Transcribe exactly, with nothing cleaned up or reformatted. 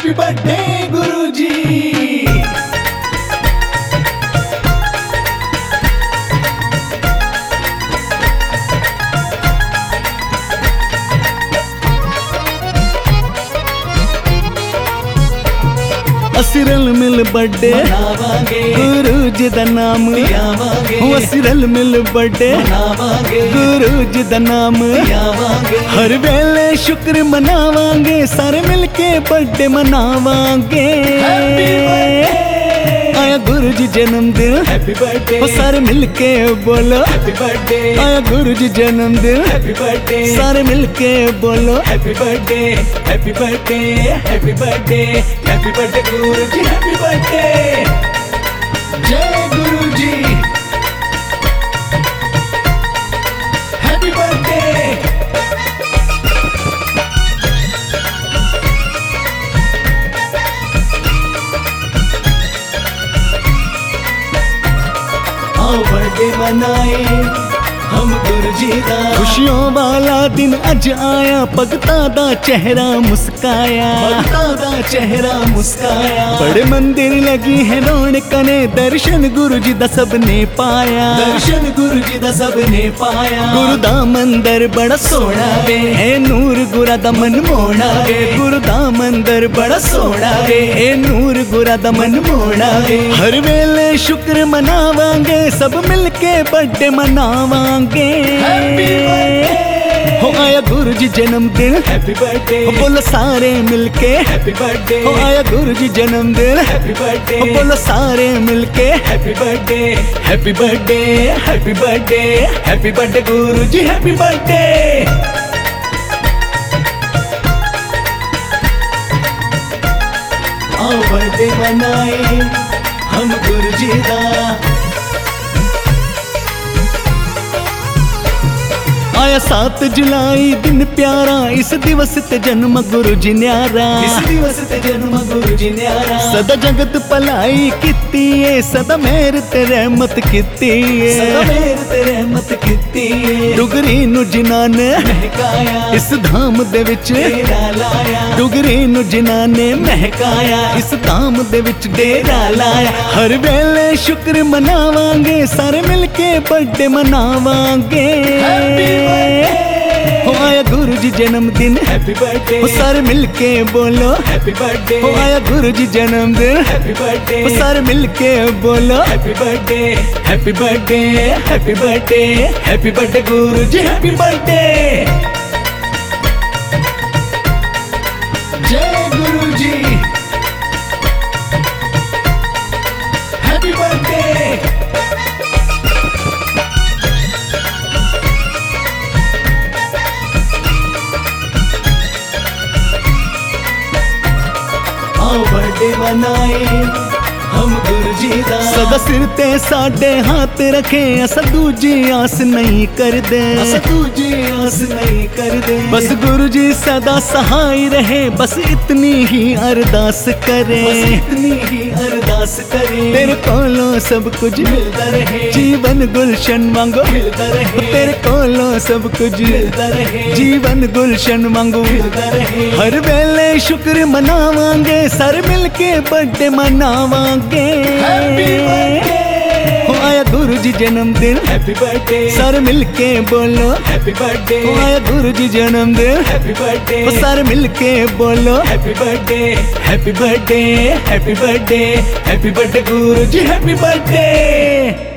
Happy birthday गुरुजी। ਅਸੀਂ ਰਲ ਮਿਲ birthday ਮਨਾਵਾਂਗੇ Guru ji ਦਾ ਨਾਮ ਲਿਆਵਾਂਗੇ ਹੋ ਅਸੀਂ ਰਲ ਮਿਲ ਬਰਥਡੇ ਮਨਾਵਾਂਗੇ ਗੁਰੂ ਜੀ ਦਾ ਨਾਮ ਲਿਆਵਾਂਗੇ ਹਰ ਵੇਲੇ ਸ਼ੁਕਰ ਮਨਾਵਾਂਗੇ ਸਾਰੇ ਮਿਲ ਕੇ ਬਰਥਡੇ ਮਨਾਵਾਂਗੇ Happy birthday ਆਇਆ ਗੁਰੂ ਜੀ ਜਨਮ ਦਿਨ हैप्पी बर्थडे ਹੋ ਸਾਰੇ ਮਿਲ ਕੇ ਬੋਲੋ हैप्पी बर्थडे ਆਇਆ ਗੁਰੂ ਜੀ ਜਨਮ ਦਿਨ हैप्पी बर्थडे ਸਾਰੇ ਮਿਲ ਕੇ ਬੋਲੋ happy birthday happy birthday happy birthday happy birthday Guruji happy birthday जय गुरुजी हैप्पी बर्थडे। आओ बर्थडे मनाए हम गुरुजी दा खुशियों वाला दिन अज आया भगतां दा चेहरा मुस्काया भगतां दा चेहरा मुस्काया बड़े मंदिर लगी है रौनक ने दर्शन गुरु जी दा सबने पाया दर्शन गुरुजी दा सबने पाया गुरु दा मंदिर बड़ा सोहना वे है नूर गुरा दा मन मोहना वे गुरु दा मंदिर बड़ा सोहना वे है नूर गुरा दा मन मोहना वे हर वेले शुक्र मनावांगे सब मिलके बर्थडे मनावांगे Happy birthday हो आया गुरु जी जन्म दिन हैप्पी बर्थडे हो बोलो सारे मिलके हैप्पी बर्थडे हो आया गुरु जी जन्म दिन हैप्पी बर्थडे हो बोलो सारे मिलके happy birthday happy birthday happy birthday happy birthday Guruji happy birthday. आओ बर्थडे मनाए हम गुरुजी दा आया सात जुलाई दिन प्यारा इस दिवस ते जन्म गुरु जी न्यारा इस दिवस ते जन्म गुरुजी न्यारा सदा जगत भलाई कीती है सदा मेहर ते रहमत कीती सदा है मेहर ते रहमत कीती है डुगरी नु जिन्हां ने महकाया इस धाम दे विच डेरा लाया डुगरी नु जिन्हां ने महकाया इस धाम दे विच डेरा लाया हर वेले शुक्र मनावांगे सारे मिलके बर्थडे मनावांगे हो आया गुरु जी जन्म दिन हैप्पी बर्थडे हो सारे मिलके बोलो हैप्पी बर्थडे हो आया गुरु जी जन्म दिन हैप्पी बर्थडे हो सारे मिलके बोलो happy birthday happy birthday happy birthday happy birthday Guruji happy birthday. जय गुरुजी हैप्पी बर्थडे। आओ बर्थडे मनाए हम गुरुजी दा सदा सिर ते साडे हाथ रखे अस दूजी आस नहीं करदे अस दूजी आस नहीं करदे बस गुरु जी सदा सहाय रहे बस इतनी ही अरदास करे बस इतनी ही अरदास करे तेरे कोलों सब कुछ मिलता रहे जीवन गुलशन मांगो मिलता रहे तेरे कोलों सब कुछ मिलता रहे जीवन गुलशन मांगो मिलता रहे हर वेले शुक्र मनावांगे सर मिलके बर्थडे मनावांगे हैप्पी बर्थडे हो आया गुरु जी जन्म दिन हैप्पी बर्थडे सारे मिलके बोलो हैप्पी बर्थडे हो आया गुरु जी जन्म दिन हैप्पी बर्थडे हो सारे मिलके बोलो happy birthday happy birthday happy birthday happy birthday Guruji happy birthday.